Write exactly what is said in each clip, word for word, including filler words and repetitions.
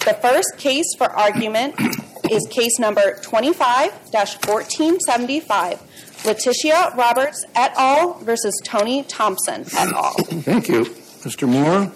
The first case for argument is case number twenty-five dash fourteen seventy-five, Letitia Roberts et al. Versus Tony Thompson et al. Thank you. Mister Moore.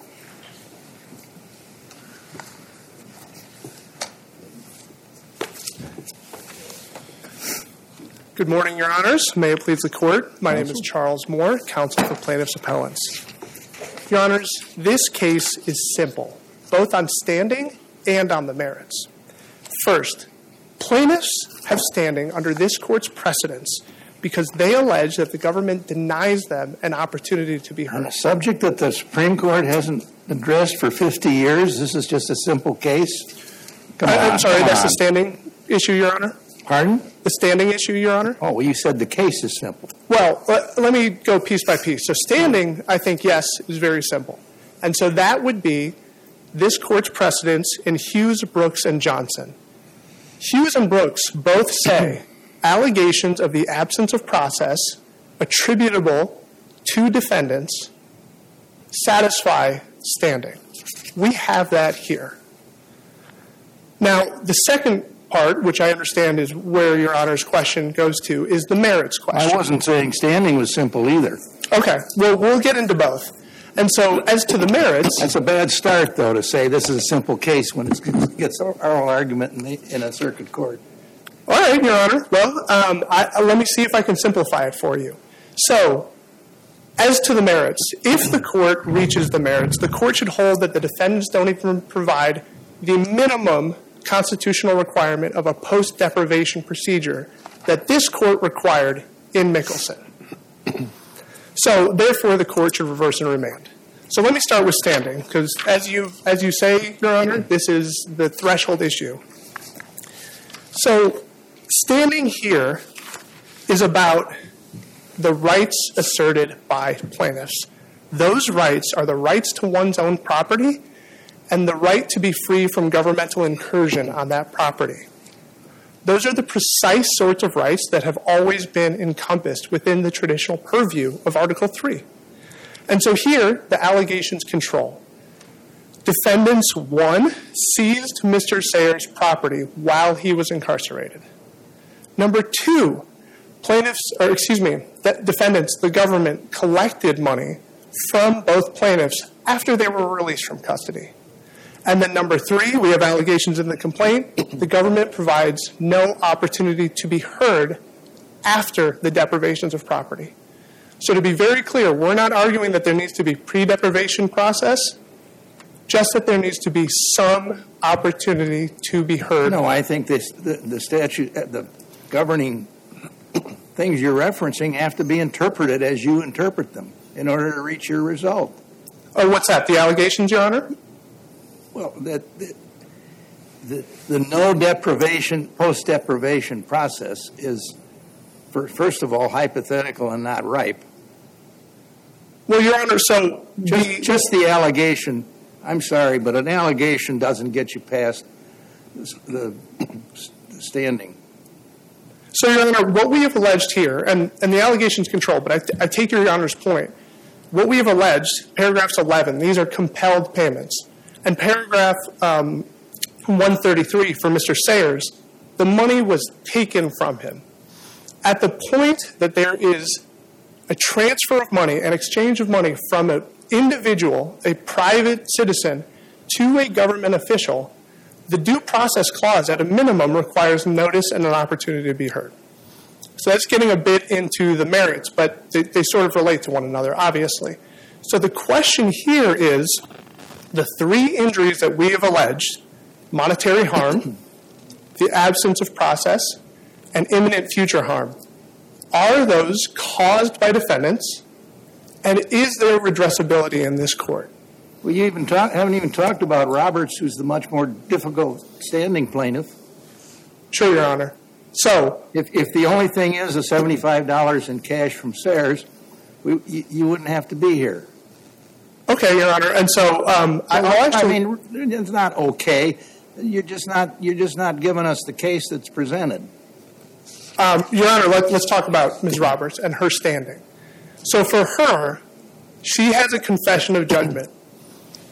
Good morning, Your Honors. May it please the Court. My name is Charles Moore, counsel for plaintiffs' appellants. Your Honors, this case is simple, both on standing and on the merits. First, plaintiffs have standing under this Court's precedents because they allege that the government denies them an opportunity to be heard. On a subject that the Supreme Court hasn't addressed for fifty years, this is just a simple case? Come I, on, I'm sorry, come that's on. the standing issue, Your Honor? Pardon? The standing issue, Your Honor? Oh, well, you said the case is simple. Well, let, let me go piece by piece. So standing, I think, yes, is very simple. And so that would be this Court's precedents in Hughes, Brooks, and Johnson. Hughes and Brooks both say allegations of the absence of process attributable to defendants satisfy standing. We have that here. Now, the second part, which I understand is where Your Honor's question goes to, is the merits question. I wasn't saying standing was simple either. Okay. Well, we'll get into both. And so as to the merits... That's a bad start, though, to say this is a simple case when it gets oral argument in, the, in a circuit court. All right, Your Honor. Well, um, I, let me see if I can simplify it for you. So, as to the merits, if the Court reaches the merits, the Court should hold that the defendants don't even provide the minimum constitutional requirement of a post-deprivation procedure that this Court required in Mickelson. So, therefore, the Court should reverse and remand. So let me start with standing, because as you, as you say, Your Honor, this is the threshold issue. So, standing here is about the rights asserted by plaintiffs. Those rights are the rights to one's own property and the right to be free from governmental incursion on that property. Those are the precise sorts of rights that have always been encompassed within the traditional purview of Article three. And so here, the allegations control. Defendants, one, seized Mister Sayers' property while he was incarcerated. Number two, plaintiffs, or excuse me, defendants, the government, collected money from both plaintiffs after they were released from custody. And then number three, we have allegations in the complaint. The government provides no opportunity to be heard after the deprivations of property. So to be very clear, we're not arguing that there needs to be pre-deprivation process, just that there needs to be some opportunity to be heard. No, I think this, the, the statute, the governing things you're referencing have to be interpreted as you interpret them in order to reach your result. Oh, what's that? The allegations, Your Honor? Well, that the, the, the no deprivation, post-deprivation process is, for, first of all, hypothetical and not ripe. Well, Your Honor, so just, the, just the allegation, I'm sorry, but an allegation doesn't get you past the, the standing. So, Your Honor, what we have alleged here, and, and the allegations control, but I, t- I take Your Honor's point. What we have alleged, paragraphs eleven, these are compelled payments. And paragraph um, one thirty-three for Mister Sayers, the money was taken from him. At the point that there is a transfer of money, an exchange of money from an individual, a private citizen, to a government official, the due process clause at a minimum requires notice and an opportunity to be heard. So that's getting a bit into the merits, but they, they sort of relate to one another, obviously. So the question here is the three injuries that we have alleged, monetary harm, the absence of process, and imminent future harm, are those caused by defendants, and is there redressability in this court? Well, you even talk, haven't even talked about Roberts, who's the much more difficult standing plaintiff. Sure, Your Honor. So, if, if the only thing is the seventy-five dollars in cash from Sayers, we, you, you wouldn't have to be here. Okay, Your Honor. And so, um, so I, actually, I mean, it's not okay. You're just not you're just not giving us the case that's presented. Um, Your Honor, let, let's talk about Miz Roberts and her standing. So for her, she has a confession of judgment.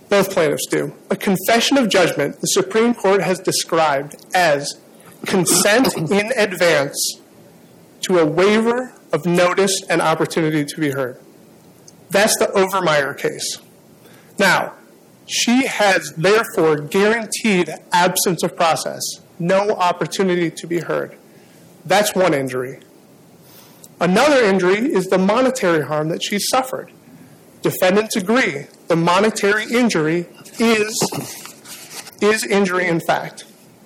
Both plaintiffs do. A confession of judgment the Supreme Court has described as consent in advance to a waiver of notice and opportunity to be heard. That's the Overmeyer case. Now, she has therefore guaranteed absence of process, no opportunity to be heard. That's one injury. Another injury is the monetary harm that she suffered. Defendants agree the monetary injury is, is injury in fact.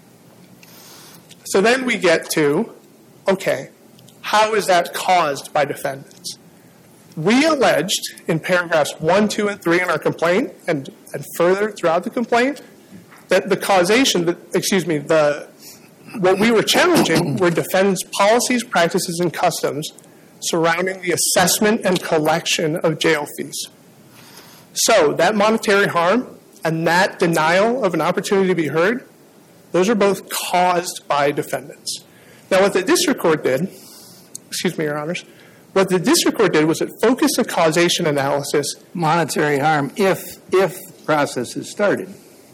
So then we get to, okay, how is that caused by defendants? We alleged in paragraphs one, two, and three in our complaint, and, and further throughout the complaint, that the causation, the, excuse me, the what we were challenging were defendants' policies, practices, and customs surrounding the assessment and collection of jail fees. So that monetary harm and that denial of an opportunity to be heard, those are both caused by defendants. Now, what the district court did, excuse me, Your Honors, what the district court did was it focused a causation analysis. Monetary harm if if process is started.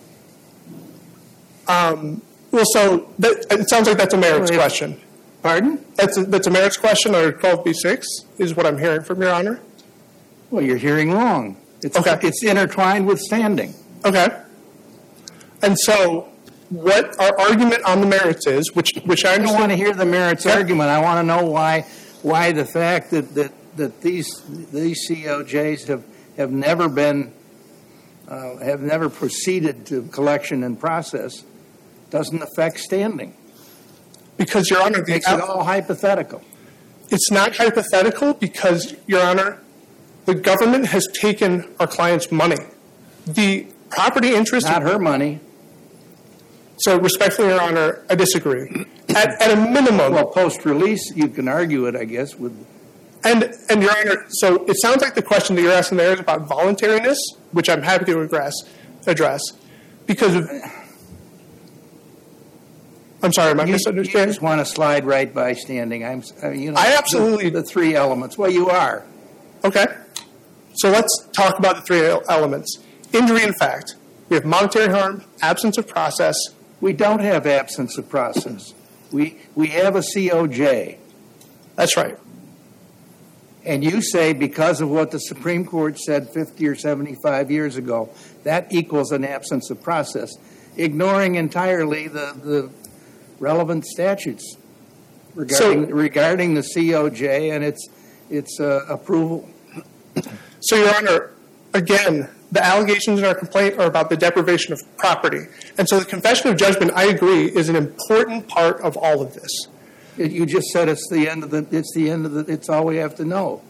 Um, well, so that, it sounds like that's a merits Well, if- question. Pardon? That's a, that's a merits question under twelve B six is what I'm hearing from Your Honor. Well, you're hearing wrong. It's, Okay. It's intertwined with standing. Okay. And so what our argument on the merits is, which which I I don't understand. want to hear the merits Yeah. argument. I want to know why why the fact that, that, that these these C O Js have, have never been uh, have never proceeded to collection and process doesn't affect standing. Because, Your Honor, the Makes it all hypothetical. it's not hypothetical because, Your Honor, the government has taken our client's money. The property interest. Not her money. So, respectfully, Your Honor, I disagree. At, at a minimum. Well, post-release, you can argue it, I guess, with And, and Your Honor, so it sounds like the question that you're asking there is about voluntariness, which I'm happy to address. address because of. I'm sorry, am I You, you misunderstanding? just want to slide right by standing. I'm, I mean, you know, I absolutely- the, the three elements. Well, you are. Okay. So let's talk about the three elements. Injury in fact. We have monetary harm, absence of process. We don't have absence of process. We we have a C O J, That's right. and you say because of what the Supreme Court said fifty or seventy-five years ago, that equals an absence of process, ignoring entirely the the relevant statutes regarding So- regarding the C O J and its its uh, approval. So, Your Honor, again, the allegations in our complaint are about the deprivation of property. And so the confession of judgment, I agree, is an important part of all of this. It, you just said it's the end of the. It's the end of the. It's all we have to know.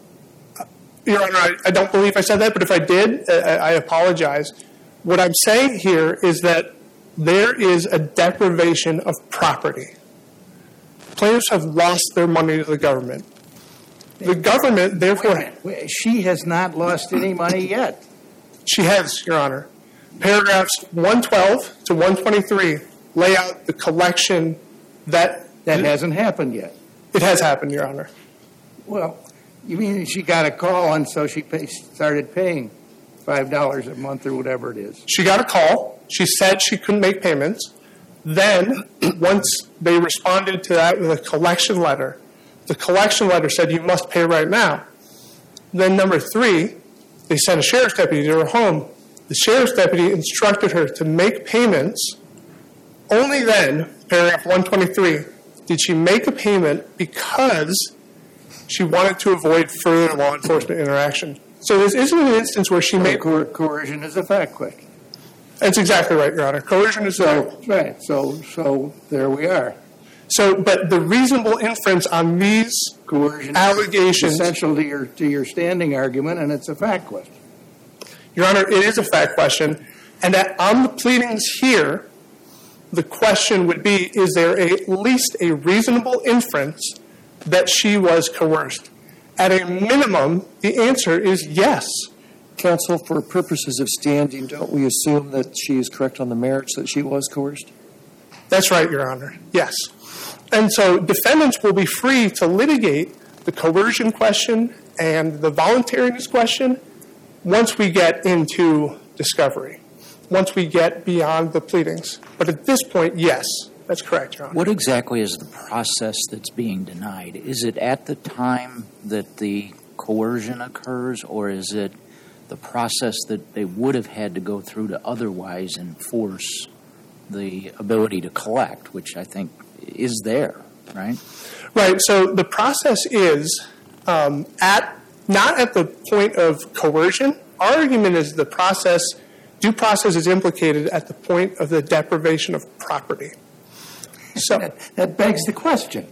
Your Honor, I, I don't believe I said that, but if I did, I, I apologize. What I'm saying here is that there is a deprivation of property. Plaintiffs have lost their money to the government. The government, therefore, Wait a minute. She has not lost any money yet. she has, Your Honor. Paragraphs one twelve to one twenty-three lay out the collection that... That hasn't happened yet. It has happened, Your Honor. Well, you mean she got a call and so she pay, started paying five dollars a month or whatever it is? She got a call. She said she couldn't make payments. Then, once they responded to that with a collection letter, the collection letter said, you must pay right now. Then, number three, they sent a sheriff's deputy to her home. The sheriff's deputy instructed her to make payments. Only then, paragraph one twenty-three, did she make a payment because she wanted to avoid further law enforcement interaction. So this isn't an instance where she made... Coer- coercion is a fact question. That's exactly right, Your Honor. Coercion is... So, right. So, so there we are. So, but the reasonable inference on these Coercion allegations... is essential to your to your standing argument, and it's a fact question. Your Honor, it is a fact question. And that on the pleadings here, the question would be, is there a, at least a reasonable inference that she was coerced? At a minimum, the answer is yes. Counsel, for purposes of standing, don't we assume that she is correct on the merits that she was coerced? That's right, Your Honor. Yes. And so defendants will be free to litigate the coercion question and the voluntariness question once we get into discovery once we get beyond the pleadings. But at this point, yes, that's correct, Your Honor. What exactly is the process that's being denied? Is it at the time that the coercion occurs, or is it the process that they would have had to go through to otherwise enforce the ability to collect, which I think is there, right? Right. So the process is um, at not at the point of coercion. Our argument is the process, due process is implicated at the point of the deprivation of property. So that, that begs the question.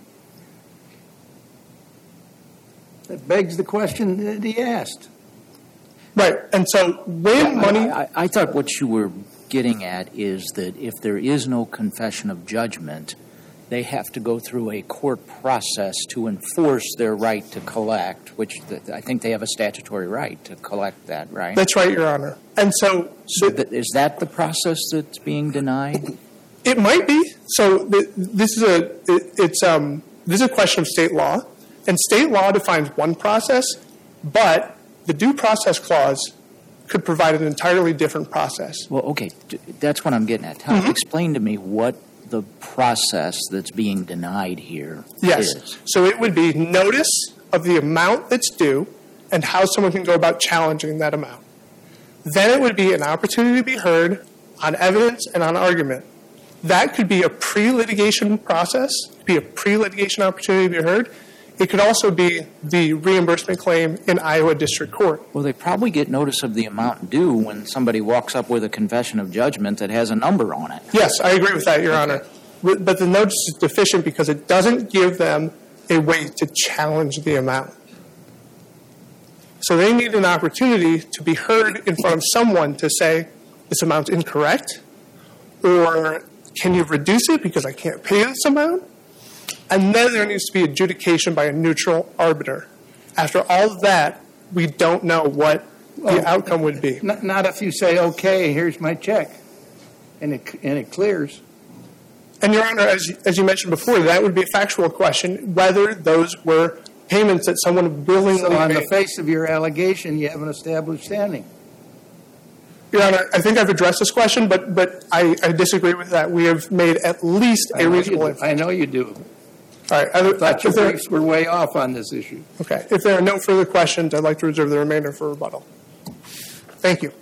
That begs the question that he asked. Right. And so when money... I, I, I thought what you were getting at is that if there is no confession of judgment, they have to go through a court process to enforce their right to collect, which th- I think they have a statutory right to collect that, right? That's right, Your Honor. And so... So th- is that the process that's being denied? It might be. So th- this is a it, it's um this is a question of state law, and state law defines one process, but the due process clause could provide an entirely different process. Well, okay, d- that's what I'm getting at. Tell, Mm-hmm. Explain to me what the process that's being denied here Yes. is. So it would be notice of the amount that's due and how someone can go about challenging that amount. Then it would be an opportunity to be heard on evidence and on argument. That could be a pre-litigation process, be a pre-litigation opportunity to be heard. It could also be the reimbursement claim in Iowa District Court. Well, they probably get notice of the amount due when somebody walks up with a confession of judgment that has a number on it. Yes, I agree with that, Your Honor. But the notice is deficient because it doesn't give them a way to challenge the amount. So they need an opportunity to be heard in front of someone to say, this amount's incorrect, or can you reduce it because I can't pay this amount? And then there needs to be adjudication by a neutral arbiter. After all of that, we don't know what the outcome would be. Not, not if you say, okay, here's my check, and it, and it clears. And, Your Honor, as, as you mentioned before, that would be a factual question, whether those were payments that someone willingly So on made. the face of your allegation, you have an established standing. Your Honor, I think I've addressed this question, but, but I, I disagree with that. We have made at least I a know you reasonable... do. I know you do. All right. I, Thought your if there, briefs were way off on this issue. okay. If there are no further questions, I'd like to reserve the remainder for rebuttal. Thank you.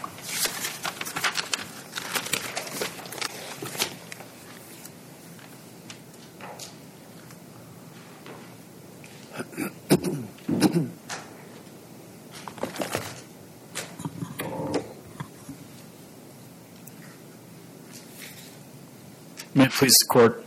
May it please the Court.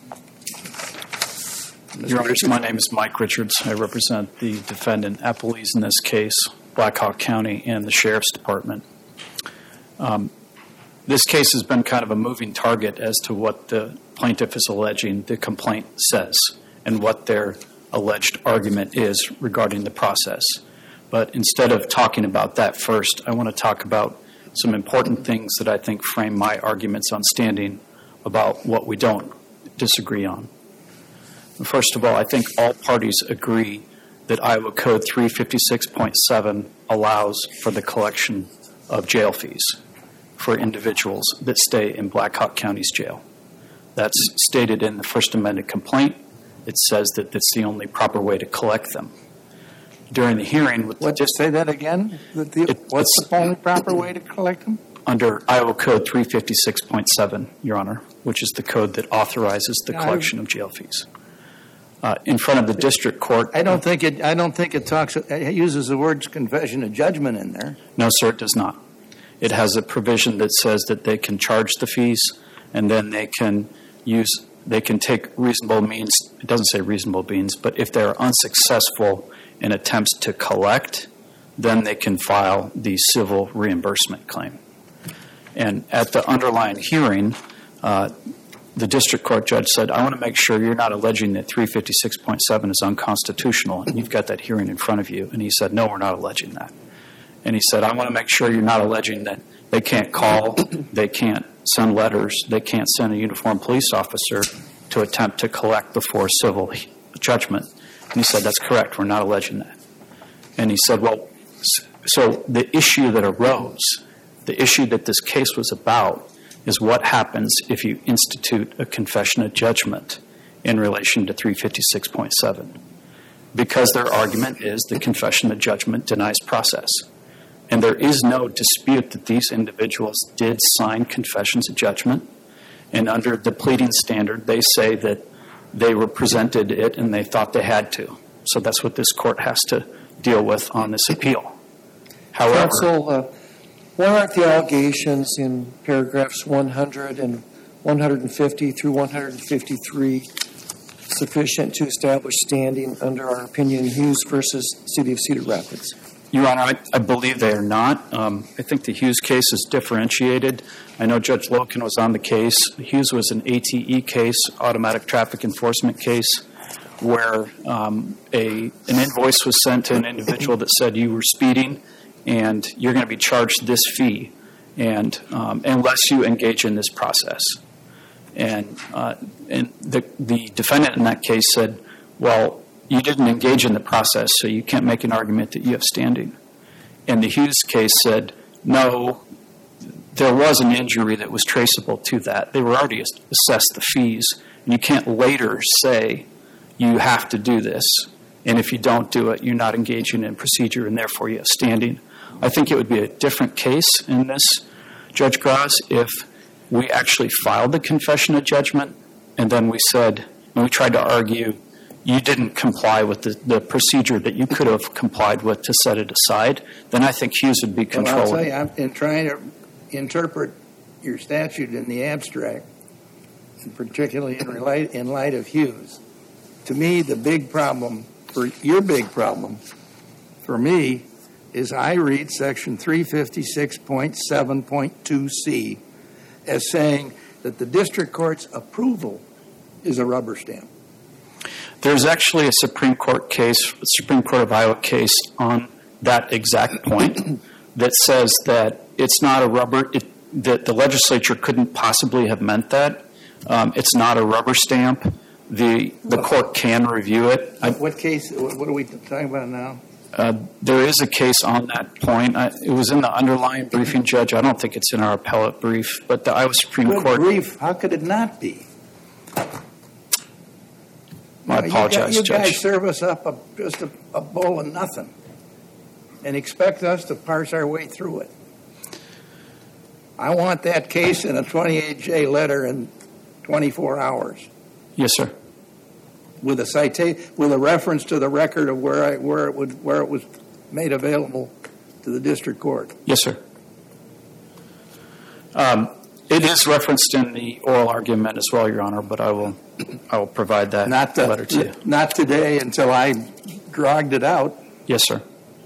Your Honors, my name is Mike Richards. I represent the defendant appellees in this case, Blackhawk County and the Sheriff's Department. Um, this case has been kind of a moving target as to what the plaintiff is alleging the complaint says and what their alleged argument is regarding the process. But instead of talking about that first, I want to talk about some important things that I think frame my arguments on standing about what we don't disagree on. First of all, I think all parties agree that Iowa Code three fifty-six point seven allows for the collection of jail fees for individuals that stay in Blackhawk County's jail. That's stated in the First Amendment complaint. It says that that's the only proper way to collect them. During the hearing... With What, just say that again? The, the, It- what's the only proper way to collect them? Under Iowa Code three fifty-six point seven, Your Honor, which is the code that authorizes the Yeah, I- collection of jail fees. Uh, in front of the district court... I don't think it. I don't think it talks. It uses the words confession of judgment in there. No, sir, it does not. It has a provision that says that they can charge the fees, and then they can use, they can take reasonable means. It doesn't say reasonable means, but if they're unsuccessful in attempts to collect, then they can file the civil reimbursement claim. And at the underlying hearing, uh, the district court judge said, I want to make sure you're not alleging that three fifty-six point seven is unconstitutional, and you've got that hearing in front of you. And he said, no, we're not alleging that. And he said, I want to make sure you're not alleging that they can't call, they can't send letters, they can't send a uniformed police officer to attempt to collect before civil judgment. And he said, that's correct, we're not alleging that. And he said, well, so the issue that arose The issue that this case was about is what happens if you institute a confession of judgment in relation to three fifty-six point seven. Because their argument is the confession of judgment denies process. And there is no dispute that these individuals did sign confessions of judgment. And under the pleading standard, they say that they were presented it and they thought they had to. So that's what this court has to deal with on this appeal. However, Counsel, uh, why aren't the allegations in paragraphs one hundred and one hundred fifty through one hundred fifty-three sufficient to establish standing under our opinion in Hughes versus City of Cedar Rapids? Your Honor, I, I believe they are not. Um, I think the Hughes case is differentiated. I know Judge Loken was on the case. Hughes was an A T E case, automatic traffic enforcement case, where um, a an invoice was sent to an individual that said you were speeding and you're going to be charged this fee, and um, unless you engage in this process. And uh, and the the defendant in that case said, well, you didn't engage in the process, so you can't make an argument that you have standing. And the Hughes case said, no, there was an injury that was traceable to that. They were already assessed the fees, and you can't later say you have to do this, and if you don't do it, you're not engaging in procedure, and therefore you have standing. I think it would be a different case in this, Judge Graz, if we actually filed the confession of judgment, and then we said, and we tried to argue, you didn't comply with the, the procedure that you could have complied with to set it aside, then I think Hughes would be controlling. Well, I'll tell you, I'm in trying to interpret your statute in the abstract, and particularly in, relate, in light of Hughes. To me, the big problem, for your big problem, for me, is I read Section three fifty-six point seven point two C as saying that the district court's approval is a rubber stamp. There's actually a Supreme Court case, Supreme Court of Iowa case on that exact point that says that it's not a rubber, it, that the legislature couldn't possibly have meant that. Um, it's not a rubber stamp. The the court can review it. I, what case, what are we talking about now? Uh, there is a case on that point. I, it was in the underlying briefing, Judge. I don't think it's in our appellate brief, but the Iowa Supreme Good Court. Brief. How could it not be? I apologize, you, Judge. You guys serve us up a, just a, a bowl of nothing and expect us to parse our way through it. I want that case in a twenty-eight J letter in twenty-four hours. Yes, sir. With a citation, with a reference to the record of where I, where it would, where it was made available to the district court. Yes, sir. Um, it is referenced in the oral argument as well, Your Honor, but I will I will provide that not the, letter to you. Not today until I dragged it out. Yes, sir.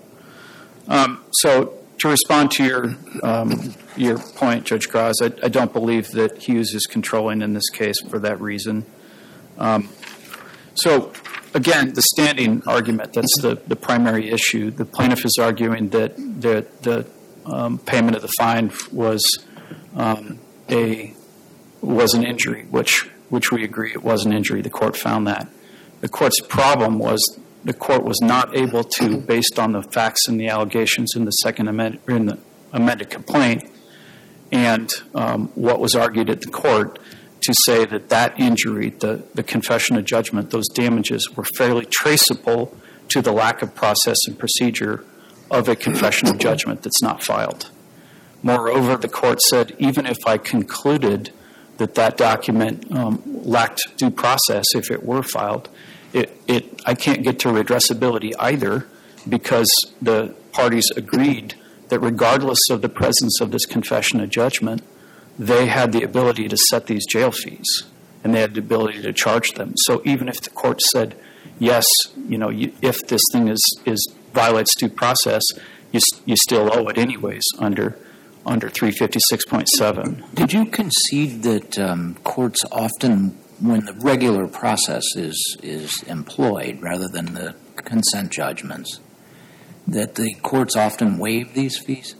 Um, so to respond to your um, your point, Judge Graz, I, I don't believe that Hughes is controlling in this case for that reason. Um, so, again, the standing argument, that's the, the primary issue. The plaintiff is arguing that the, the um, payment of the fine was um, a was an injury, which which we agree it was an injury. The court found that. The court's problem was the court was not able to, based on the facts and the allegations in the second amended, in the amended complaint, and um, what was argued at the court, to say that that injury, the, the confession of judgment, those damages were fairly traceable to the lack of process and procedure of a confession of judgment that's not filed. Moreover, the court said, even if I concluded that that document um, lacked due process if it were filed, it, it I can't get to redressability either, because the parties agreed that regardless of the presence of this confession of judgment, they had the ability to set these jail fees, and they had the ability to charge them. So even if the court said, yes, you know, you, if this thing is, is violates due process, you you still owe it anyways under under three fifty-six point seven. Did you concede that um, courts often, when the regular process is is employed rather than the consent judgments, that the courts often waive these fees?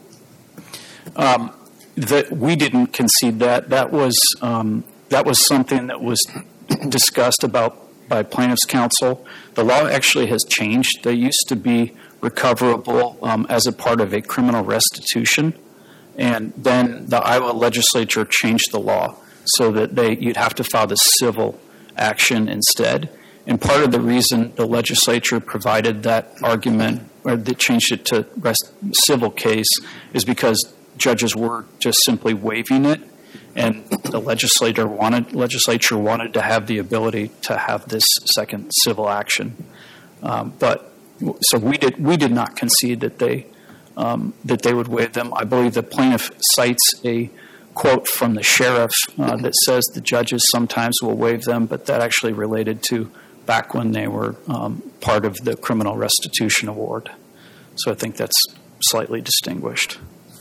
Um, that we didn't concede that. That was um, that was something that was discussed about by plaintiff's counsel. The law actually has changed. They used to be recoverable um, as a part of a criminal restitution, And then the Iowa legislature changed the law so that they you'd have to file the civil action instead. And part of the reason the legislature provided that argument, or they changed it to rest civil case, is because judges were just simply waiving it, and the legislator wanted legislature wanted to have the ability to have this second civil action. Um, but so we did we did not concede that they um, that they would waive them. I believe the plaintiff cites a quote from the sheriff uh, that says the judges sometimes will waive them, but that actually related to back when they were um, part of the criminal restitution award. So I think that's slightly distinguished.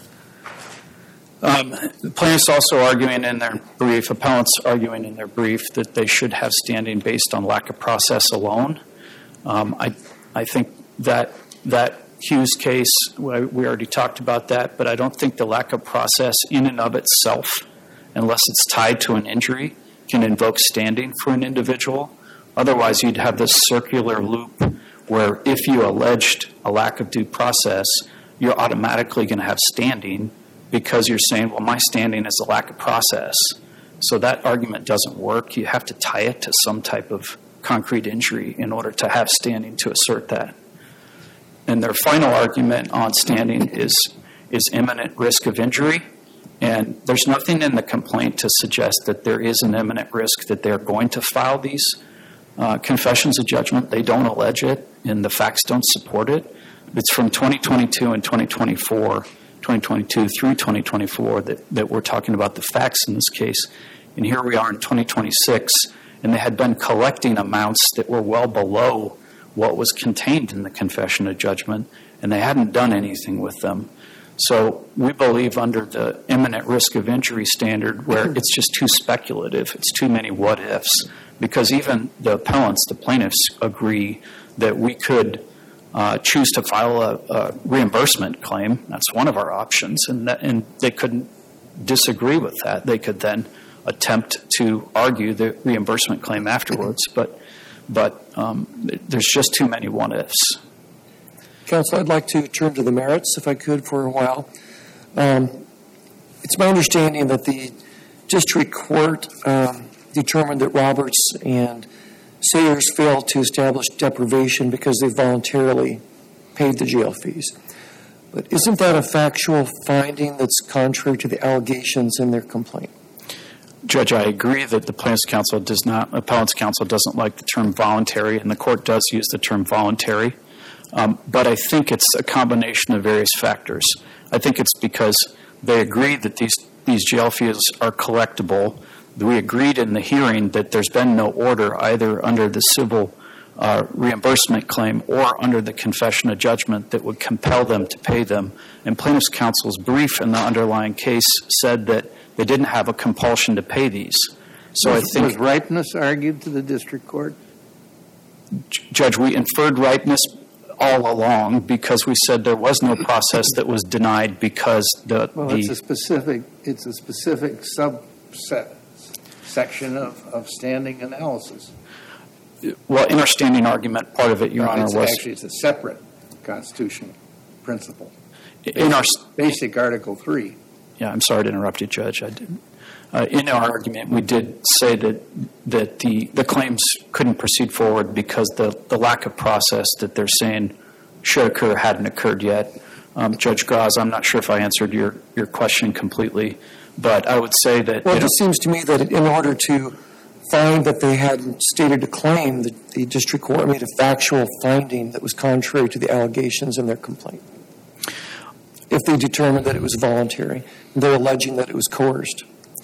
Um, the plaintiffs also arguing in their brief, appellants arguing in their brief, that they should have standing based on lack of process alone. Um, I, I think that that Hughes case, we already talked about that, but I don't think the lack of process in and of itself, unless it's tied to an injury, can invoke standing for an individual. Otherwise, you'd have this circular loop where if you alleged a lack of due process, you're automatically going to have standing because you're saying, well, my standing is a lack of process. So that argument doesn't work. You have to tie it to some type of concrete injury in order to have standing to assert that. And their final argument on standing is is imminent risk of injury. And there's nothing in the complaint to suggest that there is an imminent risk that they're going to file these uh, confessions of judgment. They don't allege it, and the facts don't support it. It's from twenty twenty-two and twenty twenty-four, twenty twenty-two through twenty twenty-four that, that we're talking about the facts in this case. And here we are in twenty twenty-six, and they had been collecting amounts that were well below what was contained in the confession of judgment, and they hadn't done anything with them. So we believe under the imminent risk of injury standard, where it's just too speculative, it's too many what-ifs, because even the appellants, the plaintiffs, agree that we could uh, choose to file a, a reimbursement claim. That's one of our options, and, that, and they couldn't disagree with that. They could then attempt to argue the reimbursement claim afterwards, but but um, there's just too many what-ifs. Counsel, I'd like to turn to the merits, if I could, for a while. Um, it's my understanding that the district court um, determined that Roberts and Sayers failed to establish deprivation because they voluntarily paid the jail fees. But isn't that a factual finding that's contrary to the allegations in their complaint? Judge, I agree that the plaintiff's counsel does not, appellant's counsel doesn't like the term voluntary, and the court does use the term voluntary. Um, but I think it's a combination of various factors. I think it's because they agreed that these, these jail fees are collectible. We agreed in the hearing that there's been no order either under the civil uh, reimbursement claim or under the confession of judgment that would compel them to pay them. And plaintiff's counsel's brief in the underlying case said that they didn't have a compulsion to pay these. So was, I think was ripeness argued to the district court? Judge, we inferred ripeness all along because we said there was no process that was denied because the well, the, it's a specific it's a specific subset section of, of standing analysis. Well, in our standing argument, part of it, Your no, Honor, it's was actually it's a separate constitutional principle. In our basic Article Three. Yeah, I'm sorry to interrupt you, Judge. I didn't. Uh, in our argument, we did say that that the, the claims couldn't proceed forward because the, the lack of process that they're saying should occur hadn't occurred yet. Um, Judge Graz, I'm not sure if I answered your, your question completely, but I would say that... Well, it just seems to me that in order to find that they hadn't stated a claim, the, the district court made a factual finding that was contrary to the allegations in their complaint. If they determined that it was voluntary, they're alleging that it was coerced.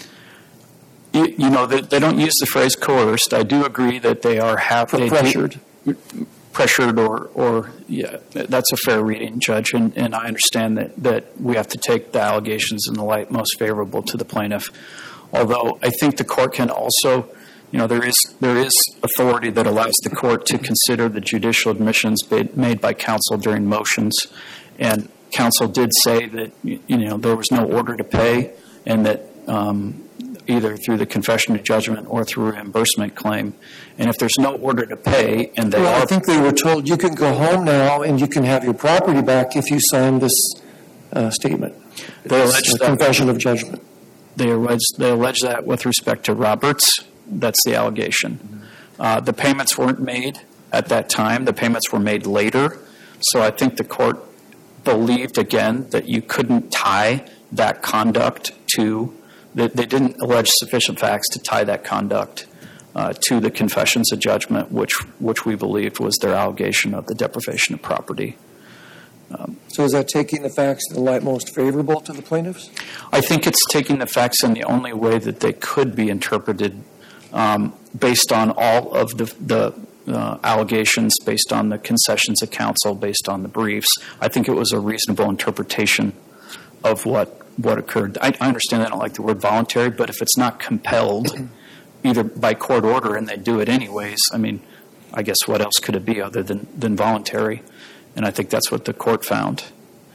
You, you know, they, they don't use the phrase coerced. I do agree that they are happy. Pressured. Pressured or, or, yeah, that's a fair reading, Judge, and, and I understand that, that we have to take the allegations in the light most favorable to the plaintiff. Although I think the court can also, you know, there is there is authority that allows the court to consider the judicial admissions made by counsel during motions, and counsel did say that, you know, there was no order to pay and that um, either through the confession of judgment or through a reimbursement claim. And if there's no order to pay and they well, are... I think they were told you can go home now and you can have your property back if you sign this uh, statement. They allege It's a that, confession of judgment. they allege, they allege that with respect to Roberts. That's the allegation. Uh, the payments weren't made at that time. The payments were made later. So I think the court believed, again, that you couldn't tie that conduct to, that they didn't allege sufficient facts to tie that conduct uh, to the confessions of judgment, which which we believed was their allegation of the deprivation of property. Um, So is that taking the facts in the light most favorable to the plaintiffs? I think it's taking the facts in the only way that they could be interpreted, um, based on all of the, the uh, allegations, based on the concessions of counsel, based on the briefs. I think it was a reasonable interpretation of what, what occurred. I, I understand they don't like the word voluntary, but if it's not compelled, either by court order and they do it anyways, I mean, I guess what else could it be other than, than voluntary? And I think that's what the court found.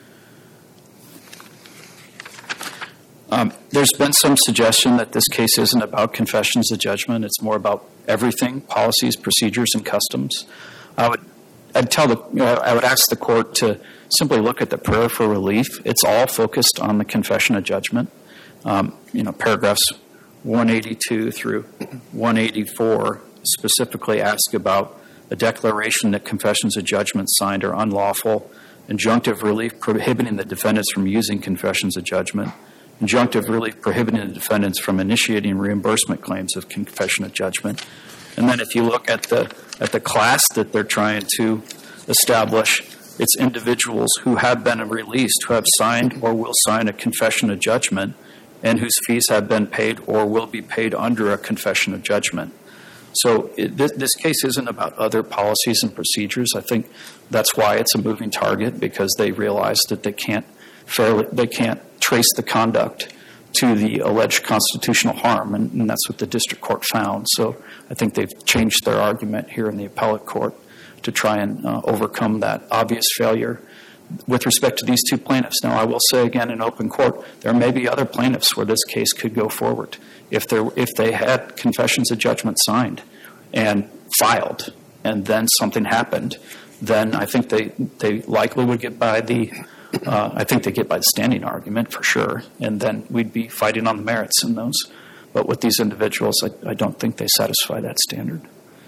Um, there's been some suggestion that this case isn't about confessions of judgment. It's more about everything, policies, procedures, and customs. I would, I'd tell the, you know, I would ask the court to simply look at the prayer for relief. It's all focused on the confession of judgment. Um, you know, paragraphs one eighty-two through one eighty-four specifically ask about a declaration that confessions of judgment signed are unlawful, injunctive relief prohibiting the defendants from using confessions of judgment, injunctive relief prohibiting the defendants from initiating reimbursement claims of confession of judgment. And then if you look at the at the class that they're trying to establish, it's individuals who have been released, who have signed or will sign a confession of judgment, and whose fees have been paid or will be paid under a confession of judgment. So it, this, this case isn't about other policies and procedures. I think that's why it's a moving target, because they realize that they can't fairly, they can't trace the conduct to the alleged constitutional harm, and, and that's what the district court found. So I think they've changed their argument here in the appellate court to try and uh, overcome that obvious failure with respect to these two plaintiffs. Now, I will say again in open court, there may be other plaintiffs where this case could go forward. If there, if they had confessions of judgment signed and filed, and then something happened, then I think they, they likely would get by the, uh, I think they get by the standing argument for sure, and then we'd be fighting on the merits in those. But with these individuals, I, I don't think they satisfy that standard.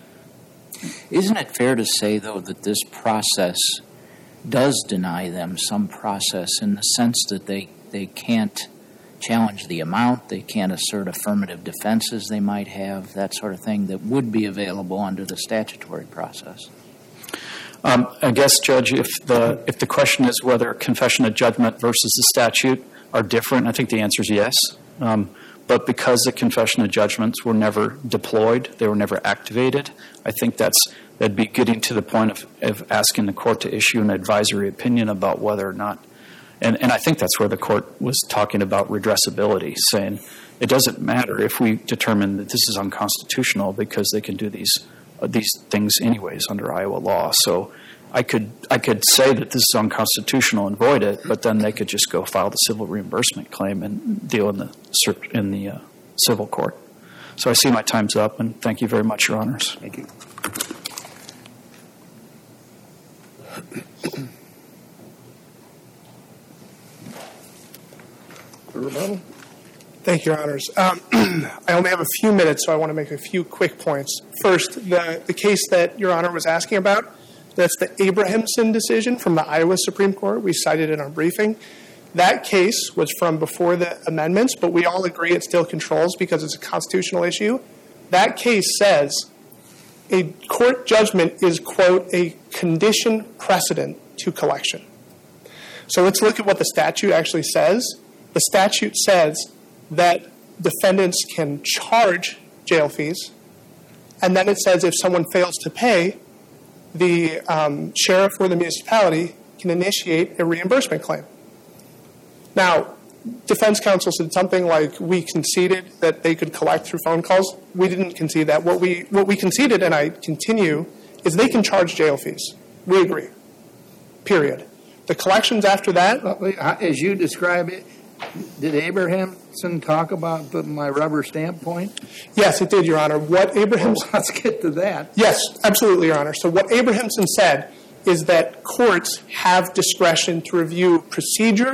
Isn't it fair to say, though, that this process does deny them some process in the sense that they, they can't challenge the amount, they can't assert affirmative defenses they might have, that sort of thing that would be available under the statutory process? Um, I guess, Judge, if the if the question is whether confession of judgment versus the statute are different, I think the answer is yes. Um, but because the confession of judgments were never deployed, they were never activated, I think that's that'd be getting to the point of, of asking the court to issue an advisory opinion about whether or not. And, and I think that's where the court was talking about redressability, saying it doesn't matter if we determine that this is unconstitutional because they can do these uh, these things anyways under Iowa law. So I could I could say that this is unconstitutional and void it, but then they could just go file the civil reimbursement claim and deal in the in the uh, civil court. So I see my time's up, and thank you very much, Your Honors. Thank you. Thank you, Your Honors. Um, I only have a few minutes, so I want to make a few quick points. First, the, the case that Your Honor was asking about, that's the Abrahamson decision from the Iowa Supreme Court. We cited it in our briefing. That case was from before the amendments, but we all agree it still controls because it's a constitutional issue. That case says a court judgment is, quote, a condition precedent to collection. So let's look at what the statute actually says. The statute says that defendants can charge jail fees, and then it says if someone fails to pay, the um, sheriff or the municipality can initiate a reimbursement claim. Now, defense counsel said something like we conceded that they could collect through phone calls. We didn't concede that. What we what we conceded, and I continue, is they can charge jail fees. We agree. Period. The collections after that. As you describe it, did Abrahamson talk about the, my rubber stamp point? Yes, it did, Your Honor. What Abrahamson... Well, let's get to that. Yes, absolutely, Your Honor. So what Abrahamson said is that courts have discretion to review procedure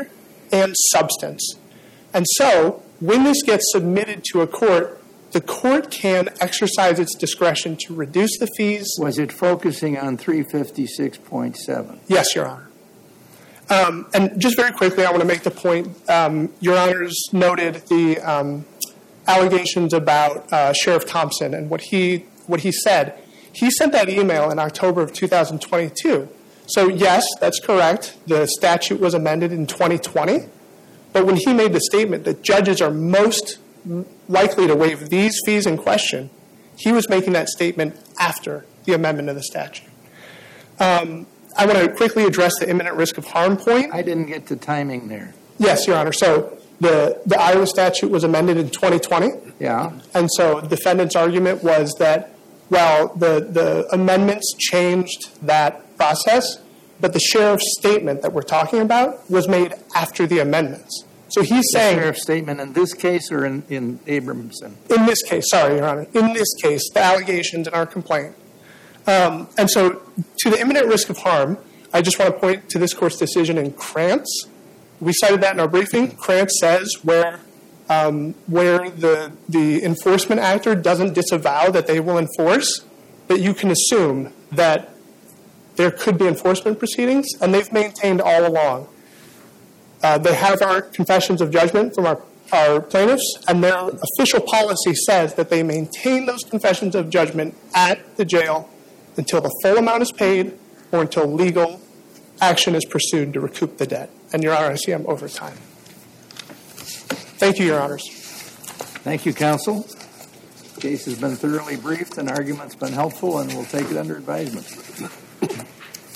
and substance. And so, when this gets submitted to a court, the court can exercise its discretion to reduce the fees. Was it focusing on three fifty-six point seven? Yes, Your Honor. Um, and just very quickly, I want to make the point, um, Your Honors noted the um, allegations about uh, Sheriff Thompson and what he what he said. He sent that email in October of two thousand twenty-two. So yes, that's correct. The statute was amended in twenty twenty. But when he made the statement that judges are most likely to waive these fees in question, he was making that statement after the amendment of the statute. Um, I want to quickly address the imminent risk of harm point. I didn't get the timing there. Yes, Your Honor. So the, the Iowa statute was amended in twenty twenty. Yeah. And so the defendant's argument was that, well, the, the amendments changed that process, but the sheriff's statement that we're talking about was made after the amendments. So he's The saying, sheriff's statement in this case or in, in Abramson? in this case, sorry, Your Honor, in this case, the allegations in our complaint. Um, and so to the imminent risk of harm, I just want to point to this court's decision in Krantz. We cited that in our briefing. Krantz says where um, where the, the enforcement actor doesn't disavow that they will enforce, that you can assume that there could be enforcement proceedings, and they've maintained all along. Uh, they have our confessions of judgment from our, our plaintiffs, and their official policy says that they maintain those confessions of judgment at the jail until the full amount is paid or until legal action is pursued to recoup the debt. And, Your Honor, I see I'm over time. Thank you, Your Honors. Thank you, counsel. The case has been thoroughly briefed and argument's been helpful, and we'll take it under advisement.